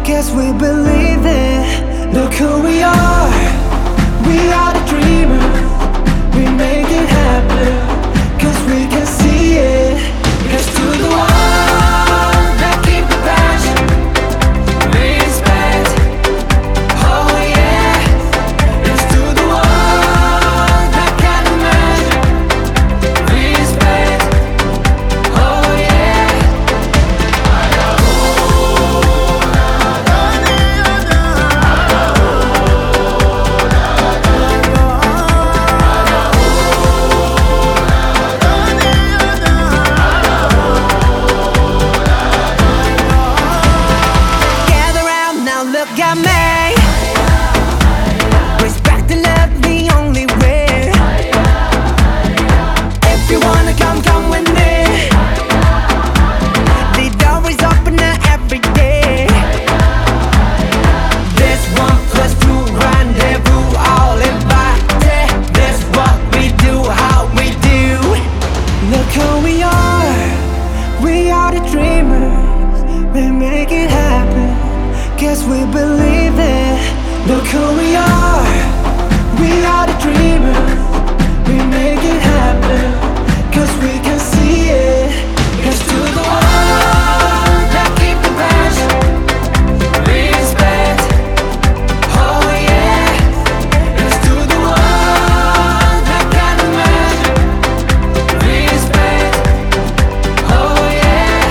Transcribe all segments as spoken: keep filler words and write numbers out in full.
Guess we believe it. Look who we are. We are the dreamers. We make it happen. Cause we can see it. Here's to the ones that keep the passion. Respect. Oh yeah. Here's to the ones that can't imagine. Respect. Oh yeah. Gather round now, look at me. Respect and love the only way. If you wanna come, come with me. The door is open now every day. This one plus two rendezvous, all invited. This what we do, how we do. Look who we are. We are the dreamers. We make it happen. Guess we believe it. Look who we are. We are the dreamers. We make it happen. Cause we can see it. Here's to the ones that keep the passion. Respect. Oh yeah. Here's to the ones that can't imagine. Respect. Oh yeah.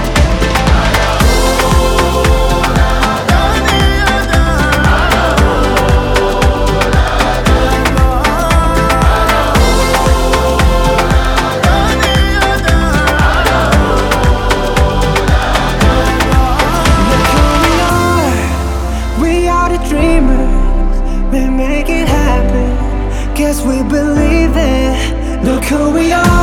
Look who we are. We are the dreamers. We make it happen. Guess we believe it. Look who we are.